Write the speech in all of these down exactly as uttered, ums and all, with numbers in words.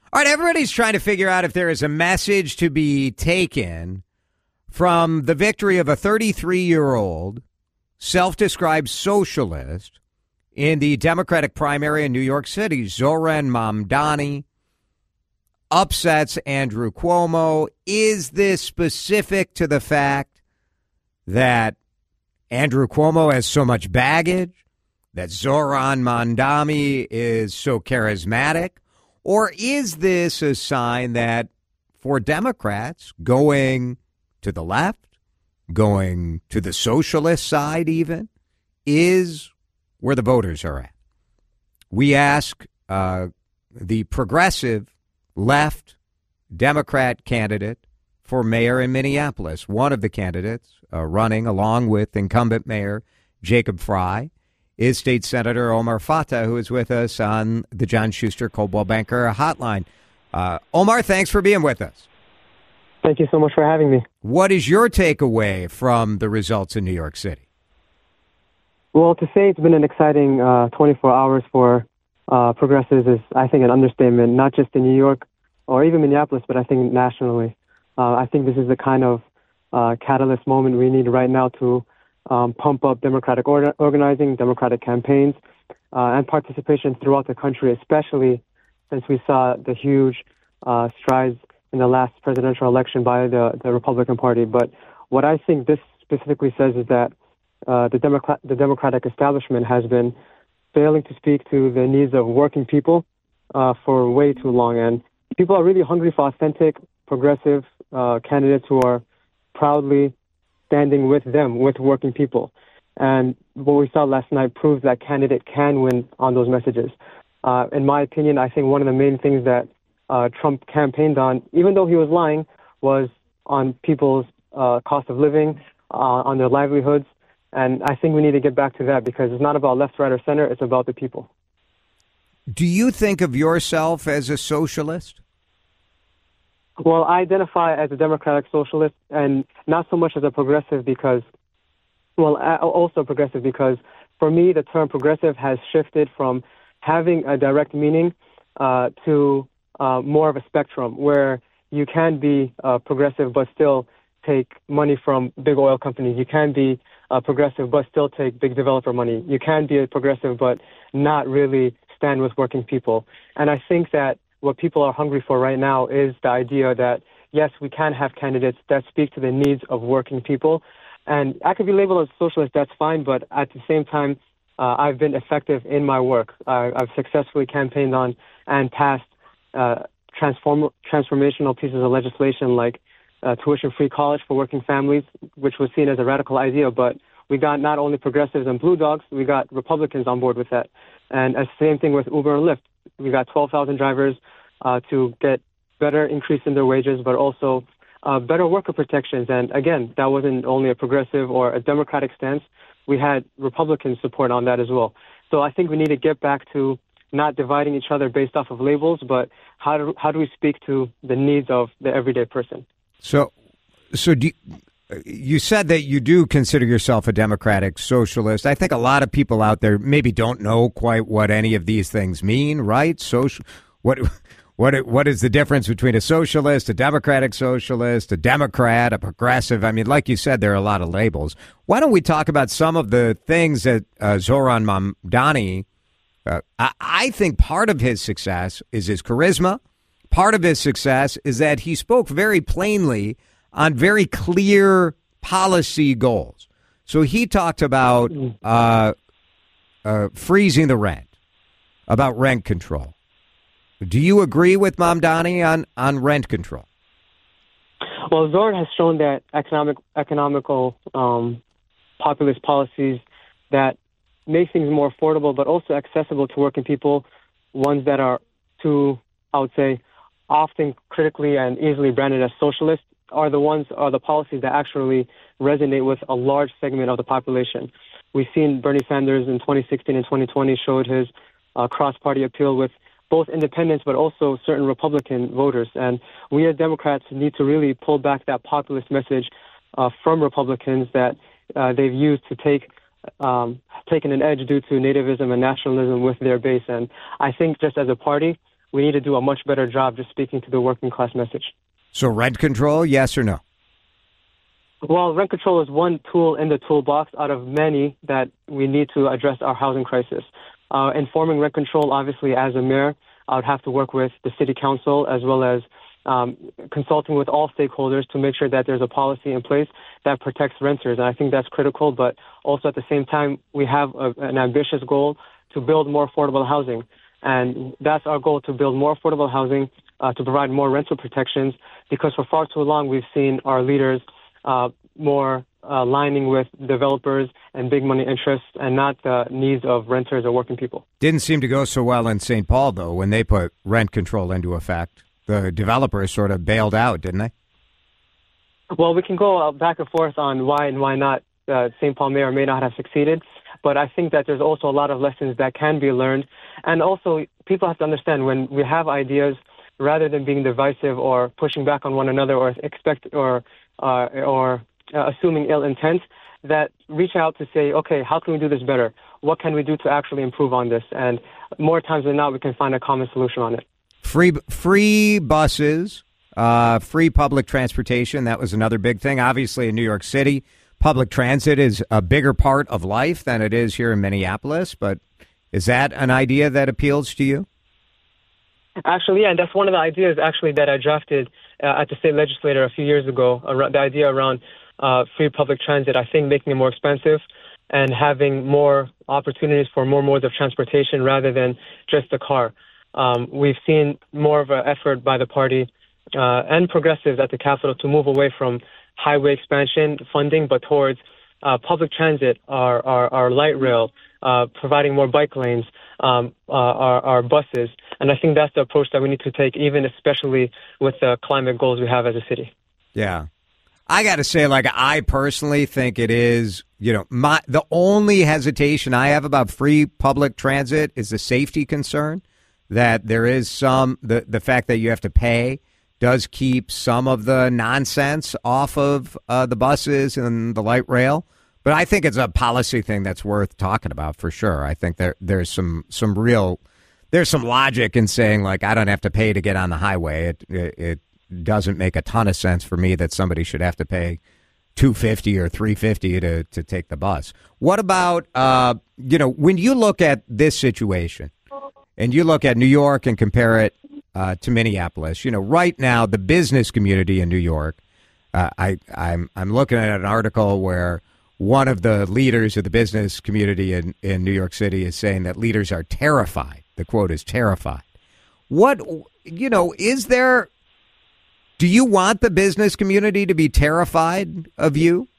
All right, everybody's trying to figure out if there is a message to be taken from the victory of a thirty-three-year-old self-described socialist in the Democratic primary in New York City. Zohran Mamdani upsets Andrew Cuomo. Is this specific to the fact that Andrew Cuomo has so much baggage, that Zohran Mamdani is so charismatic? Or is this a sign that for Democrats going to the left, going to the socialist side even, is where the voters are at? We ask uh, the progressive left Democrat candidate for mayor in Minneapolis, one of the candidates uh, running along with incumbent mayor Jacob Frey, is State Senator Omar Fatah, who is with us on the John Schuster Coldwell Banker Hotline. Uh, Omar, thanks for being with us. Thank you so much for having me. What is your takeaway from the results in New York City? Well, to say it's been an exciting uh, twenty-four hours for uh, progressives is, I think, an understatement, not just in New York or even Minneapolis, but I think nationally. Uh, I think this is the kind of uh, catalyst moment we need right now to Um, pump up democratic or- organizing, democratic campaigns, uh, and participation throughout the country, especially since we saw the huge uh, strides in the last presidential election by the, the Republican Party. But what I think this specifically says is that uh, the, Democrat- the Democratic establishment has been failing to speak to the needs of working people uh, for way too long. And people are really hungry for authentic, progressive uh, candidates who are proudly standing with them, with working people. And what we saw last night proves that candidate can win on those messages. Uh, in my opinion, I think one of the main things that uh, Trump campaigned on, even though he was lying, was on people's uh, cost of living, uh, on their livelihoods. And I think we need to get back to that because it's not about left, right, or center. It's about the people. Do you think of yourself as a socialist? Well, I identify as a democratic socialist and not so much as a progressive because, well, also progressive because for me, the term progressive has shifted from having a direct meaning uh, to uh, more of a spectrum where you can be uh, progressive but still take money from big oil companies. You can be uh, progressive but still take big developer money. You can be a progressive but not really stand with working people. And I think that what people are hungry for right now is the idea that, yes, we can have candidates that speak to the needs of working people. And I could be labeled as a socialist, that's fine, but at the same time, uh, I've been effective in my work. Uh, I've successfully campaigned on and passed uh, transform- transformational pieces of legislation like uh, tuition-free college for working families, which was seen as a radical idea, but we got not only progressives and blue dogs, we got Republicans on board with that. And the same thing with Uber and Lyft. We got twelve thousand drivers uh, to get better increase in their wages, but also uh, better worker protections. And again, that wasn't only a progressive or a democratic stance. We had Republican support on that as well. So I think we need to get back to not dividing each other based off of labels, but how do, how do we speak to the needs of the everyday person? So, so do you, you said that you do consider yourself a democratic socialist. I think a lot of people out there maybe don't know quite what any of these things mean, right? Social, what, what, what is the difference between a socialist, a democratic socialist, a Democrat, a progressive? I mean, like you said, there are a lot of labels. Why don't we talk about some of the things that uh, Zohran Mamdani, uh, I, I think part of his success is his charisma. Part of his success is that he spoke very plainly on very clear policy goals. So he talked about uh, uh, freezing the rent, about rent control. Do you agree with Mamdani on, on rent control? Well, Zohran has shown that economic economical um, populist policies that make things more affordable but also accessible to working people, ones that are too, I would say, often critically and easily branded as socialist, are the ones, are the policies that actually resonate with a large segment of the population. We've seen Bernie Sanders in twenty sixteen and twenty twenty showed his uh, cross-party appeal with both independents but also certain Republican voters. And we as Democrats need to really pull back that populist message uh, from Republicans that uh, they've used to take um, taken an edge due to nativism and nationalism with their base. And I think just as a party, we need to do a much better job just speaking to the working class message. So rent control, yes or no? Well, rent control is one tool in the toolbox out of many that we need to address our housing crisis. Uh, informing rent control, obviously, as a mayor, I would have to work with the city council as well as um, consulting with all stakeholders to make sure that there's a policy in place that protects renters. And I think that's critical, but also at the same time, we have a, an ambitious goal to build more affordable housing. And that's our goal, to build more affordable housing, uh, to provide more rental protections, because for far too long we've seen our leaders uh, more uh, aligning with developers and big money interests and not the needs of renters or working people. Didn't seem to go so well in Saint Paul, though, when they put rent control into effect. The developers sort of bailed out, didn't they? Well, we can go back and forth on why and why not uh, Saint Paul may or may not have succeeded, but I think that there's also a lot of lessons that can be learned. And also, people have to understand, when we have ideas, rather than being divisive or pushing back on one another or expect or uh, or uh, assuming ill intent, that reach out to say, okay, how can we do this better? What can we do to actually improve on this? And more times than not, we can find a common solution on it. Free free buses, uh, free public transportation. That was another big thing. Obviously, in New York City, public transit is a bigger part of life than it is here in Minneapolis. But is that an idea that appeals to you? Actually, yeah, and that's one of the ideas actually that I drafted uh, at the state legislature a few years ago. Around, the idea around uh, free public transit, I think making it more expensive and having more opportunities for more modes of transportation rather than just the car. Um, we've seen more of an effort by the party uh, and progressives at the Capitol to move away from highway expansion funding, but towards uh, public transit, our, our, our light rail, uh, providing more bike lanes, um, uh, our, our buses. And I think that's the approach that we need to take, even especially with the climate goals we have as a city. Yeah. I got to say, like, I personally think it is, you know, my the only hesitation I have about free public transit is the safety concern. That there is some, the, the fact that you have to pay does keep some of the nonsense off of uh, the buses and the light rail. But I think it's a policy thing that's worth talking about for sure. I think there there's some, some real, there's some logic in saying, like, I don't have to pay to get on the highway. It, it, it doesn't make a ton of sense for me that somebody should have to pay two hundred fifty dollars or three hundred fifty dollars to, to take the bus. What about, uh, you know, when you look at this situation, and you look at New York and compare it uh, to Minneapolis, you know, right now the business community in New York, uh, I, I'm I'm looking at an article where one of the leaders of the business community in, in New York City is saying that leaders are terrified. The quote is terrified. What, you know, is there, do you want the business community to be terrified of you?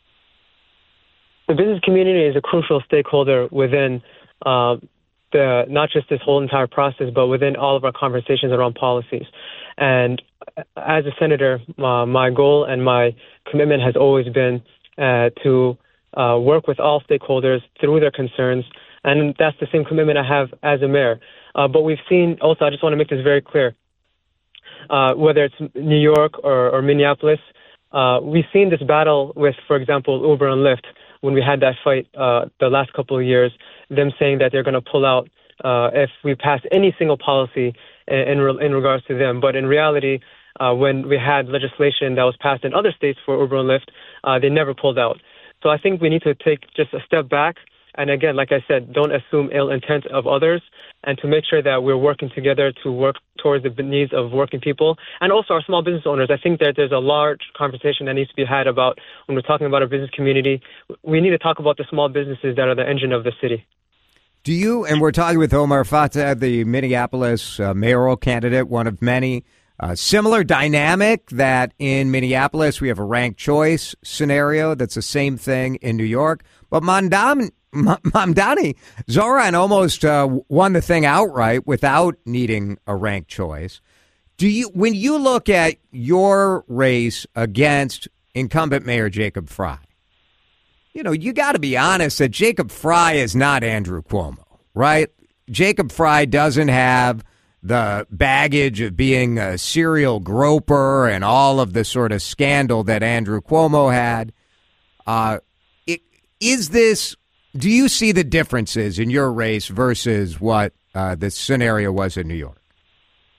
The business community is a crucial stakeholder within uh, The, not just this whole entire process, but within all of our conversations around policies. And as a senator, uh, my goal and my commitment has always been uh, to uh, work with all stakeholders through their concerns. And that's the same commitment I have as a mayor. Uh, but we've seen also, I just want to make this very clear, uh, whether it's New York or, or Minneapolis, uh, we've seen this battle with, for example, Uber and Lyft. When we had that fight uh, the last couple of years, them saying that they're going to pull out uh, if we pass any single policy in, in, re- in regards to them. But in reality, uh, when we had legislation that was passed in other states for Uber and Lyft, uh, they never pulled out. So I think we need to take just a step back. And again, like I said, don't assume ill intent of others, and to make sure that we're working together to work towards the needs of working people and also our small business owners. I think that there's a large conversation that needs to be had about when we're talking about our business community. We need to talk about the small businesses that are the engine of the city. Do you, and we're talking with Omar Fatah, the Minneapolis uh, mayoral candidate, one of many, uh, similar dynamic that in Minneapolis we have a ranked choice scenario that's the same thing in New York. But Mamdani, Mamdani Zohran almost uh, won the thing outright without needing a ranked choice. Do you, when you look at your race against incumbent Mayor Jacob Frey, you know, you got to be honest that Jacob Frey is not Andrew Cuomo, right? Jacob Frey doesn't have the baggage of being a serial groper and all of the sort of scandal that Andrew Cuomo had. Uh, it, is this, do you see the differences in your race versus what uh, the scenario was in New York?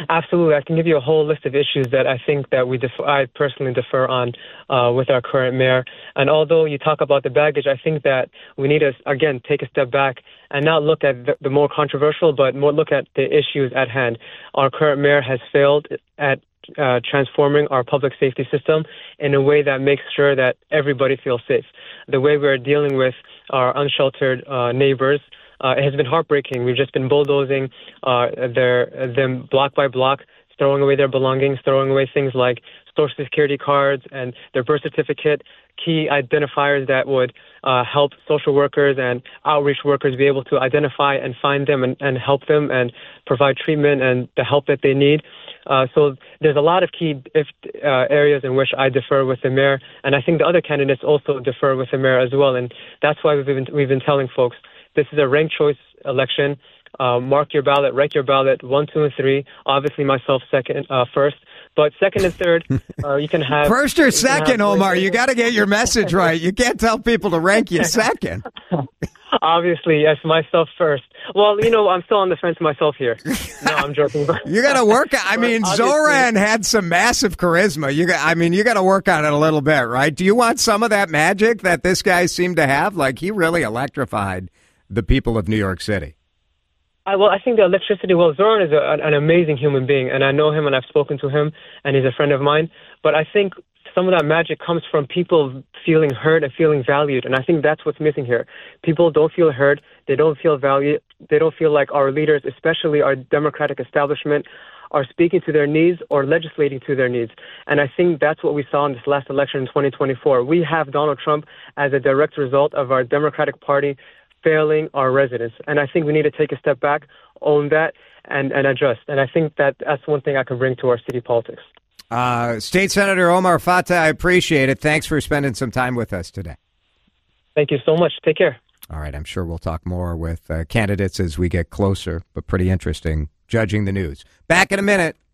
Absolutely. I can give you a whole list of issues that I think that we def- I personally defer on uh, with our current mayor. And although you talk about the baggage, I think that we need to, again, take a step back and not look at the, the more controversial, but more look at the issues at hand. Our current mayor has failed at uh, transforming our public safety system in a way that makes sure that everybody feels safe. The way we're dealing with our unsheltered uh, neighbors, Uh, it has been heartbreaking. We've just been bulldozing uh, their them block by block, throwing away their belongings, throwing away things like social security cards and their birth certificate, key identifiers that would uh, help social workers and outreach workers be able to identify and find them and, and help them and provide treatment and the help that they need. Uh, so there's a lot of key if, uh, areas in which I defer with the mayor, and I think the other candidates also defer with the mayor as well. And that's why we've been we've been telling folks this is a ranked choice election. Uh, mark your ballot, rank your ballot, one, two, and three. Obviously, myself second, uh, first. But second and third, uh, you can have... First or second, Omar. You got to get your message right. You can't tell people to rank you second. Obviously, yes, myself first. Well, you know, I'm still on the fence myself here. No, I'm joking. You got to work. I mean, Zoran had some massive charisma. You got, I mean, you got to work on it a little bit, right? Do you want some of that magic that this guy seemed to have? Like, he really electrified the people of New York City. I, well, I think the electricity, well, Zoran is a, an amazing human being, and I know him and I've spoken to him, and he's a friend of mine. But I think some of that magic comes from people feeling heard and feeling valued, and I think that's what's missing here. People don't feel heard. They don't feel valued. They don't feel like our leaders, especially our Democratic establishment, are speaking to their needs or legislating to their needs. And I think that's what we saw in this last election in twenty twenty-four. We have Donald Trump as a direct result of our Democratic Party failing our residents. And I think we need to take a step back, own that, and, and adjust. And I think that that's one thing I can bring to our city politics. Uh, State Senator Omar Fatah, I appreciate it. Thanks for spending some time with us today. Thank you so much. Take care. All right. I'm sure we'll talk more with uh, candidates as we get closer, but pretty interesting judging the news. Back in a minute.